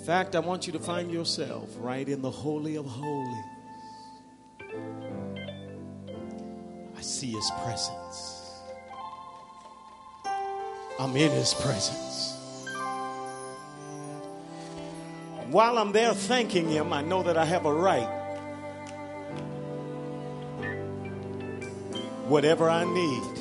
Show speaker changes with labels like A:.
A: fact, I want you to find yourself right in the Holy of Holies. I see his presence. I'm in his presence. While I'm there thanking him, I know that I have a right. Whatever I need,